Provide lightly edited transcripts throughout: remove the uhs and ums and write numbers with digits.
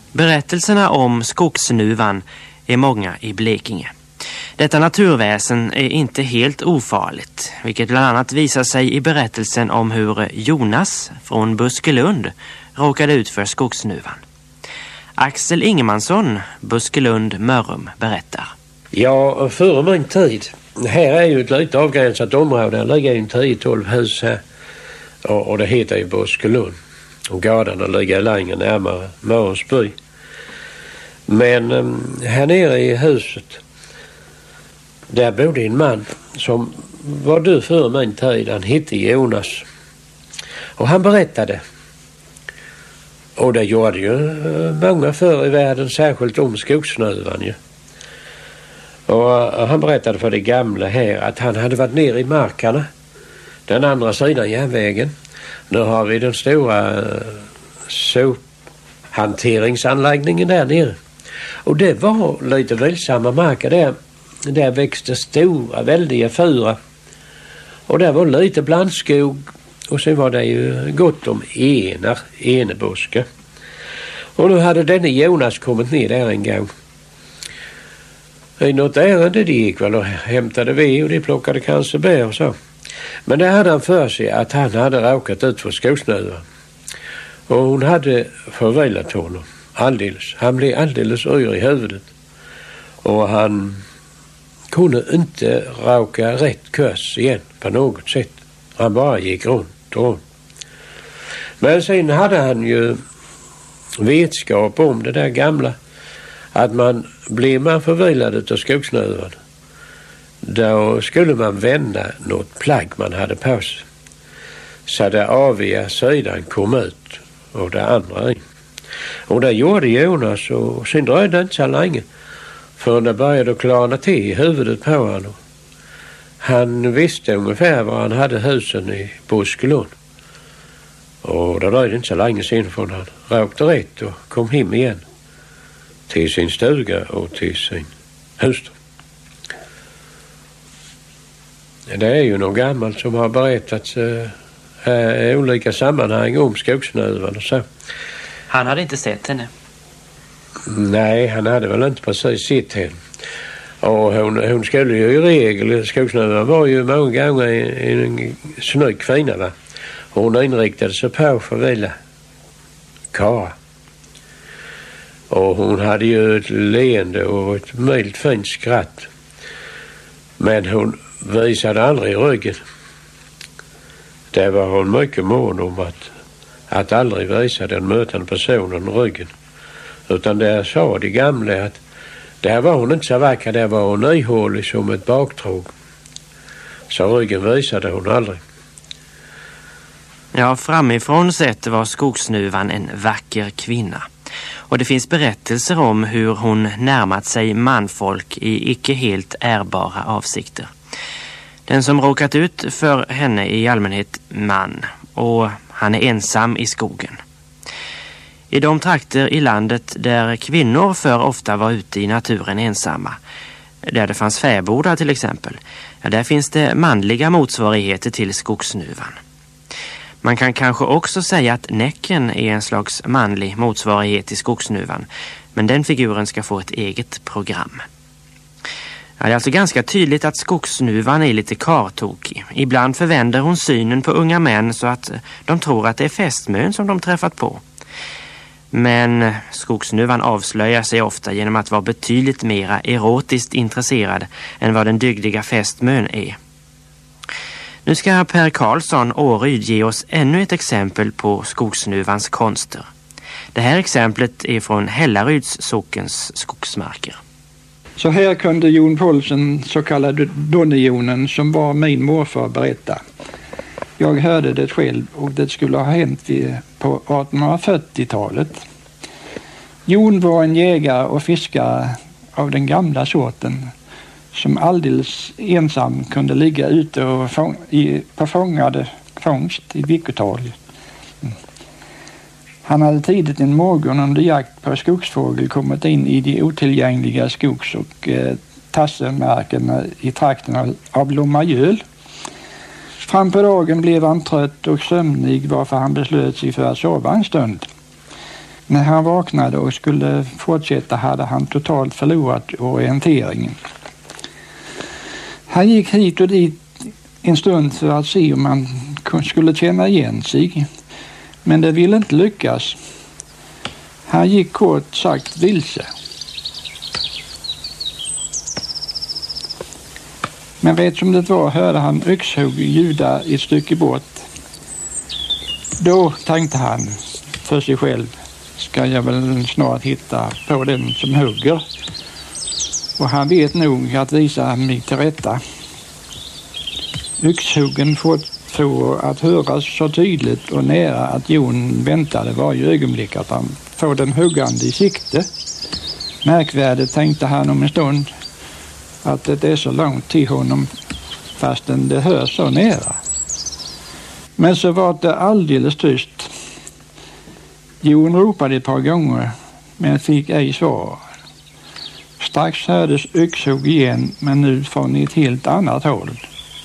Berättelserna om skogsnuvan är många i Blekinge. Detta naturväsen är inte helt ofarligt, vilket bland annat visar sig i berättelsen om hur Jonas från Buskelund råkade ut för skogsnuvan. Axel Ingemansson, Buskelund, Mörrum, berättar. Ja, före min tid. Här är ju ett lite avgränsat område. Det ligger ju 10-12 hus här. Och det heter ju Buskelund. Och gårdarna ligger längre närmare Mörrumsby. Men här nere i huset, där bodde en man som var död före min tid. Han hette Jonas. Och han berättade. Och det gjorde ju många förr i världen, särskilt om skogsnuvan ju. Och han berättade för det gamla här att han hade varit ner i markarna, den andra sidan järnvägen. Nu har vi den stora sophanteringsanläggningen där nere. Och det var lite vilsamma marker där. Där växte stora, väldiga furar. Och där var lite blandskog. Och sen var det ju gott om enebuskar. Och nu hade denne Jonas kommit ner där en gång. I något ärende det gick väl och hämtade ved och de plockade kanske bär och så. Men där hade han för sig att han hade råkat ut för skogsnuvan. Och hon hade förvilat honom alldeles. Han blev alldeles yr i huvudet. Och han kunde inte råka rätt kurs igen på något sätt. Han bara gick runt och runt. Men sen hade han ju vetskap om det där gamla. Att blir man förvilad av skogsnuvan, då skulle man vända något plagg man hade på sig. Så det aviga sidan kom ut och det andra in. Och det gjorde Jonas och sen dröjde det inte så länge förrän det började klarna till i huvudet på honom. Han visste ungefär var han hade husen i Buskelund. Och det dröjde inte så länge sen förrän han råkade rätt och kom hem igen till sin stuga och till sin hustru. Det är ju något gammalt som har berättats i olika sammanhang om skogsnuvan och så. Han hade inte sett henne? Nej, han hade väl inte precis sett henne. Och hon skulle ju i regel, skogsnuvan var ju många gånger en snygg kvinna va. Och hon inriktade sig på att förvila kara. Och hon hade ju ett leende och ett milt fint skratt. Men hon visade aldrig ryggen. Det var hon mycket mån om att aldrig visa den mötande personen ryggen. Utan där sa de gamla att där var hon inte så vacker, där var hon ihålig som ett baktråg. Så ryggen visade hon aldrig. Ja, framifrån sett var skogsnuvan en vacker kvinna. Och det finns berättelser om hur hon närmat sig manfolk i icke helt ärbara avsikter. Den som råkat ut för henne är i allmänhet man, och han är ensam i skogen. I de trakter i landet där kvinnor för ofta var ute i naturen ensamma, där det fanns fäbodar till exempel, där finns det manliga motsvarigheter till skogsnuvan. Man kan kanske också säga att näcken är en slags manlig motsvarighet till skogsnuvan, men den figuren ska få ett eget program. Ja, det är alltså ganska tydligt att skogsnuvan är lite kartokig. Ibland förvänder hon synen på unga män så att de tror att det är fästmön som de träffat på. Men skogsnuvan avslöjar sig ofta genom att vara betydligt mera erotiskt intresserad än vad den dygdiga fästmön är. Nu ska Per Karlsson Åryd ge oss ännu ett exempel på skogsnuvans konster. Det här exemplet är från Hällaryds sockens skogsmarker. Så här kunde Jon Paulsen, så kallade Donnejonen, som var min morfar, berätta. Jag hörde det själv och det skulle ha hänt på 1840-talet. Jon var en jägare och fiskare av den gamla sorten som alldeles ensam kunde ligga ute och på fångade fångst i veckotal. Han hade tidigt en morgon under jakt på skogsfågel kommit in i de otillgängliga skogs- och tassemarkerna i trakten av Lommagöl. Fram på dagen blev han trött och sömnig, varför han beslöt sig för att sova en stund. När han vaknade och skulle fortsätta hade han totalt förlorat orienteringen. Han gick hit och dit en stund för att se om han skulle känna igen sig. Men det ville inte lyckas. Han gick kort sagt vilse. Men rätt som det var hörde han yxhugg ljuda ett stycke bort. Då tänkte han för sig själv, ska jag väl snart hitta på den som hugger. Och han vet nog att visa mig till rätta. Yxhuggen får att höras så tydligt och nära att Jon väntade varje ögonblick att han får den huggande i sikte. Märkvärdigt tänkte han om en stund att det är så långt till honom fastän det hörs så nära. Men så var det alldeles tyst. Jon ropade ett par gånger men fick ej svar. Strax hördes yxhugg igen men nu från ett helt annat håll.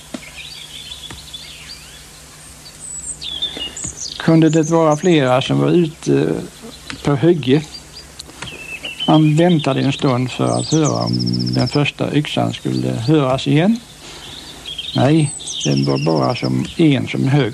Kunde det vara flera som var ute på hygge? Han väntade en stund för att höra om den första yxan skulle höras igen. Nej, den var bara som en som högg.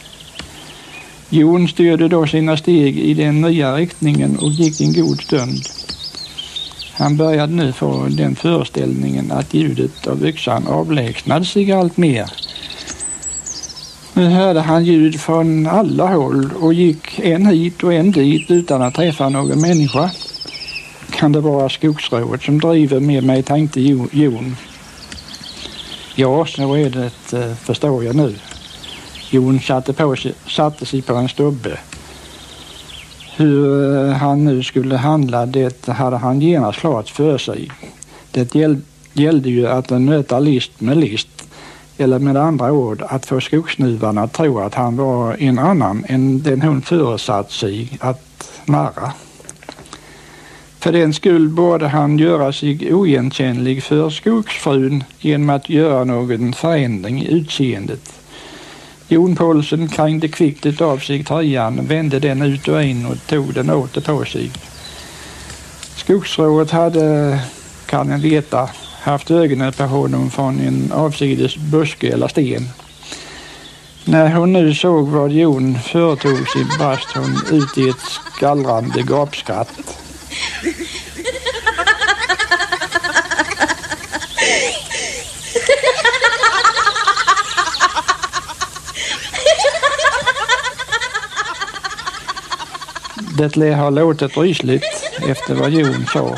Jon styrde då sina steg i den nya riktningen och gick en god stund. Han började nu få den föreställningen att ljudet av yxan avlägsnade sig allt mer. Nu hörde han ljud från alla håll och gick en hit och en dit utan att träffa någon människa. Kan det vara skogsrået som driver med mig, tänkte Jon. Ja, så är det, förstår jag nu. Jon satte sig på en stubbe. Hur han nu skulle handla, det hade han genast klart för sig. Det gällde ju att möta list med list. Eller med andra ord att få skogssnuvarna att tro att han var en annan än den hon föresatt sig att narra. För den skull borde han göra sig oigenkännlig för skogsfrun genom att göra någon förändring i utseendet. Jon Poulsen krängde kvickt av sig tröjan, vände den ut och in och tog den åter på sig. Skogsrået hade, kan en veta, haft ögonen på honom från en avsides buske eller sten. När hon nu såg vad Jon företog sig brast hon ut i ett skallrande gapskratt. Det lär ha låtit rysligt efter vad Jon sa.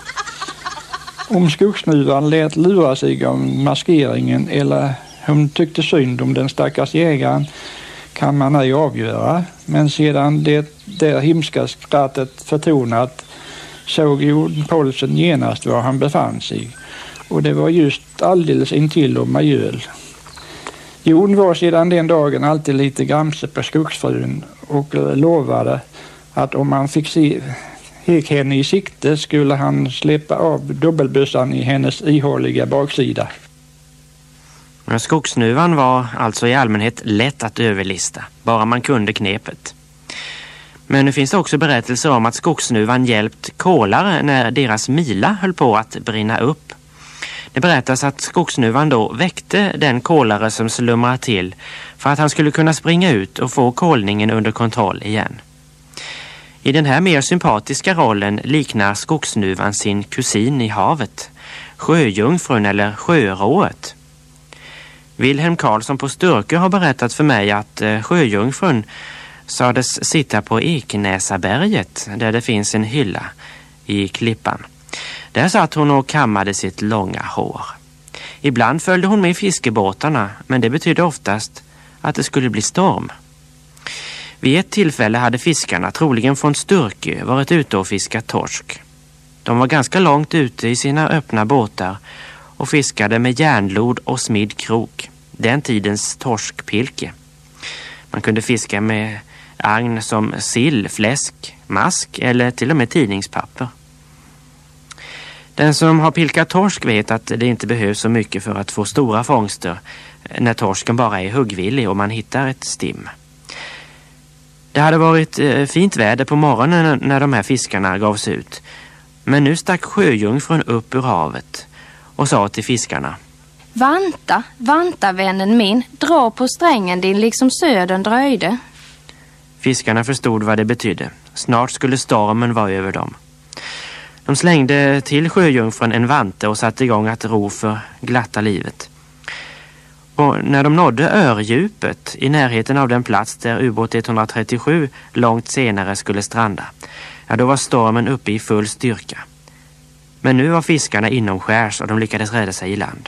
Om skogssnuvan lät lura sig om maskeringen eller hon tyckte synd om den stackars jägaren kan man ej avgöra. Men sedan det där himska skrattet förtonat såg Jon Poulsen genast var han befann sig. Och det var just alldeles intill om Majöl. Jon var sedan den dagen alltid lite gramse på skogsfrun och lovade att om han fick se henne i sikte skulle han släppa av dubbelbössan i hennes ihåliga baksida. Skogssnuvan var alltså i allmänhet lätt att överlista, bara man kunde knepet. Men nu finns det också berättelser om att skogssnuvan hjälpt kolare när deras mila höll på att brinna upp. Det berättas att skogssnuvan då väckte den kolare som slumrar till för att han skulle kunna springa ut och få kolningen under kontroll igen. I den här mer sympatiska rollen liknar skogssnuvan sin kusin i havet, sjöjungfrun eller sjörået. Wilhelm Karlsson på Sturkö har berättat för mig att sjöjungfrun sades sitta på Ekenäsaberget där det finns en hylla i klippan. Där satt hon och kammade sitt långa hår. Ibland följde hon med fiskebåtarna, men det betydde oftast att det skulle bli storm. Vid ett tillfälle hade fiskarna, troligen från Sturkö, varit ute och fiskat torsk. De var ganska långt ute i sina öppna båtar och fiskade med järnlod och smidd krok, den tidens torskpilke. Man kunde fiska med agn som sill, fläsk, mask eller till och med tidningspapper. Den som har pilkat torsk vet att det inte behövs så mycket för att få stora fångster när torsken bara är huggvillig och man hittar ett stim. Det hade varit fint väder på morgonen när de här fiskarna gavs ut. Men nu stack sjöjungfrun upp ur havet och sa till fiskarna: Vanta, vanta vännen min, dra på strängen din liksom södern dröjde. Fiskarna förstod vad det betydde. Snart skulle stormen vara över dem. De slängde till sjöjungfrun en vante och satte igång att ro för glatta livet. Och när de nådde ördjupet i närheten av den plats där ubåt 137 långt senare skulle stranda, ja, då var stormen uppe i full styrka. Men nu var fiskarna inomskärs och de lyckades rädda sig i land.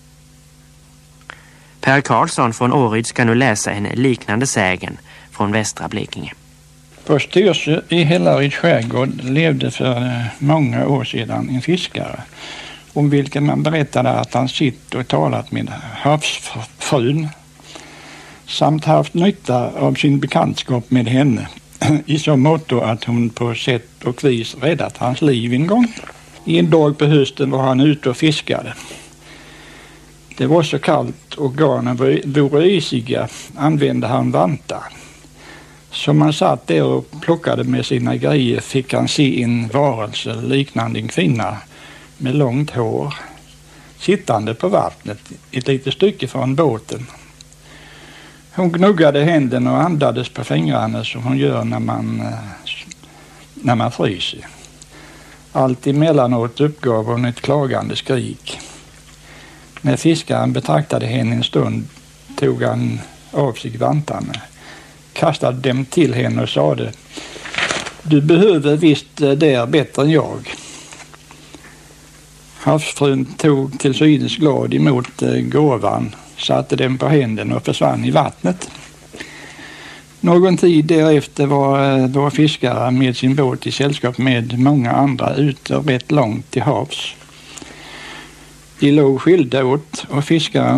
Per Karlsson från Åryd ska nu läsa en liknande sägen från västra Blekinge. På Styrsö i Hällaryds skärgård levde för många år sedan en fiskare, om vilken man berättade att han sitt och talat med havsfrun samt haft nytta av sin bekantskap med henne i så måtto att hon på sätt och vis räddat hans liv en gång. En dag på hösten var han ute och fiskade. Det var så kallt och garnen vore isiga, använde han vantar. Som han satt där och plockade med sina grejer fick han se en varelse liknande en kvinna med långt hår sittande på vattnet ett litet stycke från båten. Hon gnuggade händerna och andades på fingrarna som hon gör när man fryser. Allt emellanåt uppgav hon ett klagande skrik. När fiskaren betraktade henne en stund tog han av sig vantarna, kastade dem till henne och sade: Du behöver visst där bättre än jag. Havsfrun tog till synes glad emot gåvan, satte den på händerna och försvann i vattnet. Någon tid därefter var fiskare med sin båt i sällskap med många andra ute rätt långt till havs. De låg skilda åt och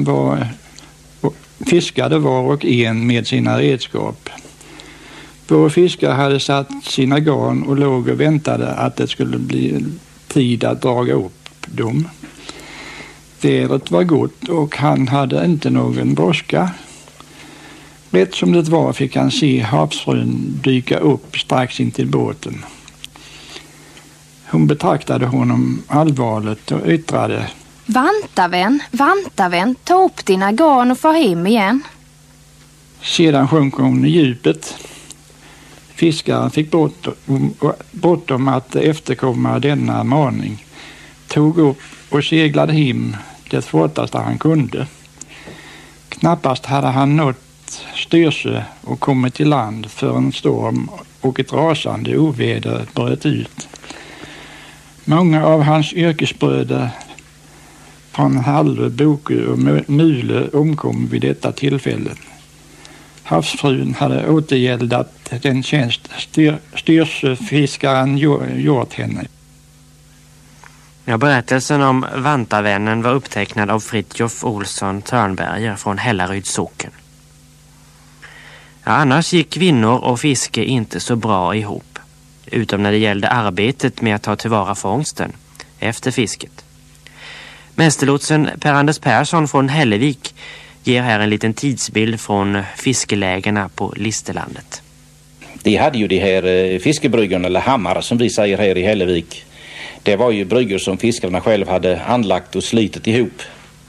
fiskade var och en med sina redskap. Våra fiskare hade satt sina garn och låg och väntade att det skulle bli tid att draga upp dem. Vädret var gott och han hade inte någon brådska. Rätt som det var fick han se havsfrun dyka upp strax in till båten. Hon betraktade honom allvarligt och yttrade: Vanta vän, ta upp dina garn och få hem igen. Sedan sjönk hon i djupet. Fiskaren fick bråttom att efterkomma denna maning, tog upp och seglade hem det fortaste han kunde. Knappast hade han nått Styrsö och kommit till land för en storm och ett rasande oväder bröt ut. Många av hans yrkesbröder från Hallö, Bokö och Mule omkom vid detta tillfälle. Havsfrun hade återgäldat den tjänst Styrsöfiskaren gjort henne. Ja, berättelsen om vantarvännen var upptecknad av Fritjof Olsson Törnberger från Hällaryds socken. Ja, annars gick kvinnor och fiske inte så bra ihop, utom när det gällde arbetet med att ta tillvara fångsten efter fisket. Mästerlotsen Per-Anders Persson från Hällevik ger här en liten tidsbild från fiskelägena på Listerlandet. De hade ju de här fiskebryggorna eller hammar som vi säger här i Hällevik. Det var ju bryggor som fiskarna själv hade anlagt och slitit ihop.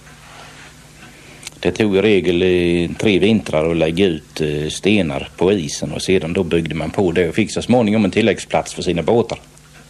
Det tog i regel 3 vintrar att lägga ut stenar på isen och sedan då byggde man på det och fick så småningom en tilläggsplats för sina båtar.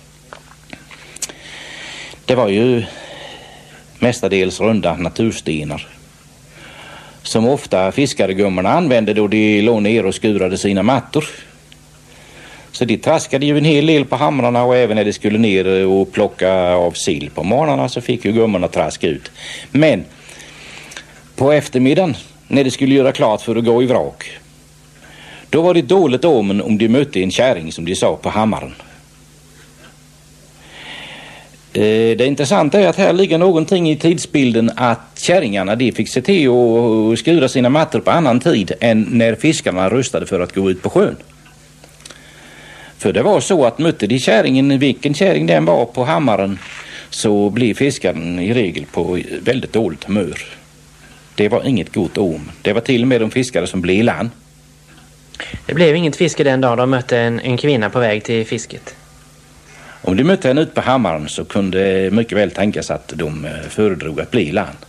Det var ju mestadels runda naturstenar som ofta fiskargummorna använde då de låg ner och skurade sina mattor. Så de traskade ju en hel del på hamrarna och även när de skulle ner och plocka av sill på morgnarna så fick ju gummorna traska ut. Men på eftermiddagen när de skulle göra klart för att gå i vrak, då var det dåligt om de mötte en kärring som de sa på hammaren. Det intressanta är att här ligger någonting i tidsbilden att kärringarna de fick se till att skura sina mattor på annan tid än när fiskarna rustade för att gå ut på sjön. För det var så att mötte de kärringen, vilken kärring den var på hammaren, så blev fiskaren i regel på väldigt dåligt humör. Det var inget gott om. Det var till och med de fiskare som blev i land. Det blev inget fiske den dag de mötte en kvinna på väg till fisket. Om de mötte henne ut på hammaren så kunde mycket väl tänkas att de föredrog att bli i land.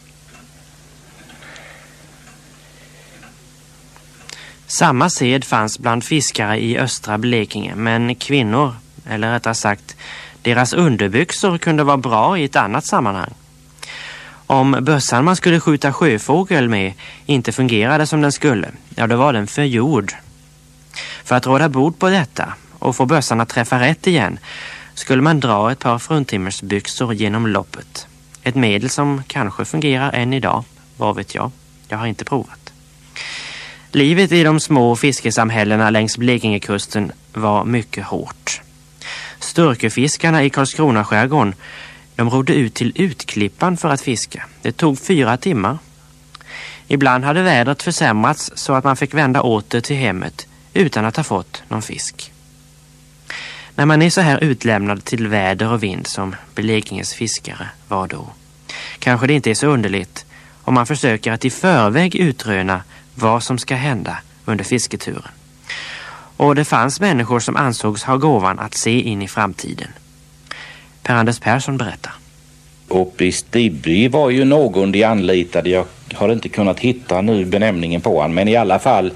Samma sed fanns bland fiskare i östra Blekinge, men kvinnor, eller rättare sagt deras underbyxor, kunde vara bra i ett annat sammanhang. Om bössan man skulle skjuta sjöfågel med inte fungerade som den skulle, ja då var den förgjord. För att råda bot på detta och få bössan att träffa rätt igen skulle man dra ett par fruntimmersbyxor genom loppet. Ett medel som kanske fungerar än idag, vad vet jag. Jag har inte provat. Livet i de små fiskesamhällena längs Blekingekusten var mycket hårt. Störkefiskarna i Karlskrona-skärgården, de rodde ut till Utklippan för att fiska. Det tog 4 timmar. Ibland hade vädret försämrats så att man fick vända åter till hemmet utan att ha fått någon fisk. När man är så här utlämnad till väder och vind som Blekinges fiskare var då, kanske det inte är så underligt om man försöker att i förväg utröna vad som ska hända under fisketuren. Och det fanns människor som ansågs ha gåvan att se in i framtiden. Per-Anders Persson berättar. Uppe i Stibby var ju någon de anlitade. Jag har inte kunnat hitta nu benämningen på han, men i alla fall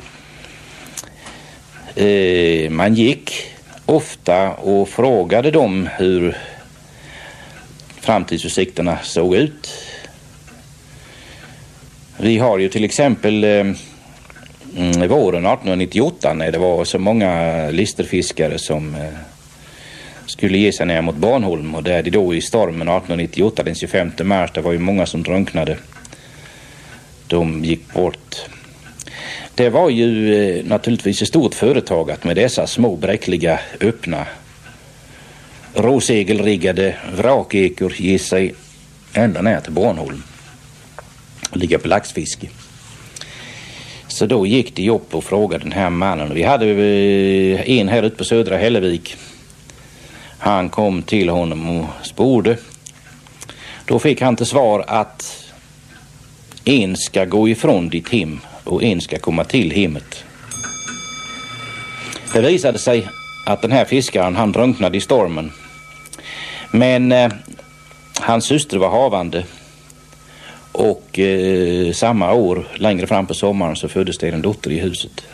man gick ofta och frågade dem hur framtidsutsikterna såg ut. Vi har ju till exempel våren 1898 när det var så många listerfiskare som skulle ge sig ner mot Bornholm, och där de då i stormen 1898 den 25 mars, det var ju många som drunknade. De gick bort. Det var ju naturligtvis ett stort företag att med dessa små bräckliga öppna råsegelriggade vrakekor ge sig ända ner till Bornholm och ligga på laxfiske. Så då gick de upp och frågade den här mannen. Vi hade en här ute på Södra Hällevik. Han kom till honom och sporde. Då fick han till svar att en ska gå ifrån ditt hem och en ska komma till hemmet. Det visade sig att den här fiskaren, han drunknade i stormen. Men hans syster var havande. Och samma år, längre fram på sommaren, så föddes det en dotter i huset.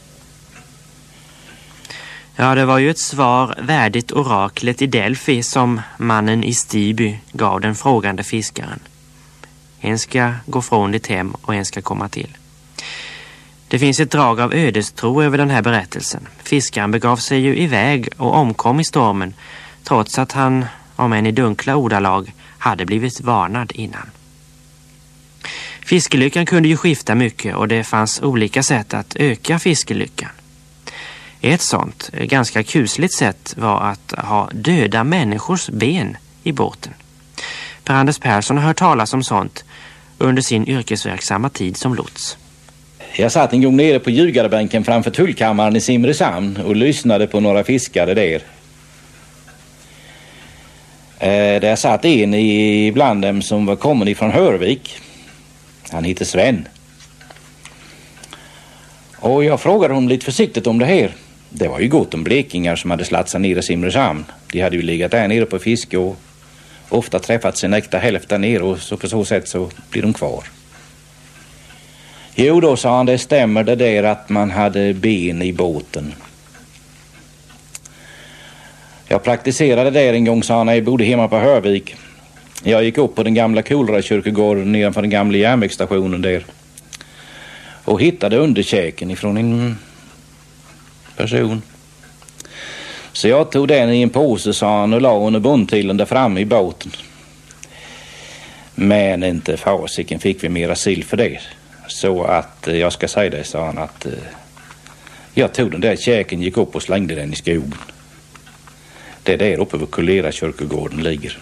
Ja, det var ju ett svar värdigt oraklet i Delphi som mannen i Stiby gav den frågande fiskaren. En ska gå från ditt hem och en ska komma till. Det finns ett drag av ödestro över den här berättelsen. Fiskaren begav sig ju iväg och omkom i stormen, trots att han, om än i dunkla ordalag, hade blivit varnad innan. Fiskelyckan kunde ju skifta mycket och det fanns olika sätt att öka fiskelyckan. Ett sånt, ganska kusligt sätt var att ha döda människors ben i båten. Per-Anders Persson har hört talas om sånt under sin yrkesverksamma tid som lots. Jag satt en gång nere på Ljugarebänken framför tullkammaren i Simrishamn och lyssnade på några fiskare där. Där satt en ibland dem som var kommen ifrån Hörvik. Han heter Sven. Och jag frågade honom lite försiktigt om det här. Det var ju gott om blekingar som hade slatsat ner i Simrishamn. De hade ju legat där nere på fiske och ofta träffat sin äkta hälft där nere, och så på så sätt så blir de kvar. Jo då, sa han, det stämmer det där att man hade ben i båten. Jag praktiserade där en gång, sa han, när jag bodde hemma på Hörvik. Jag gick upp på den gamla Kolra-kyrkogården nedanför den gamla järnvägsstationen där och hittade underkäken ifrån en person. Så jag tog den i en påse, sa han, och la under bondtilen där framme i båten. Men inte fasiken fick vi mera sill för det. Så att jag ska säga det, sa han, att jag tog den där käken, gick upp och slängde den i skogen. Det är där uppe vid Kolera kyrkogården ligger.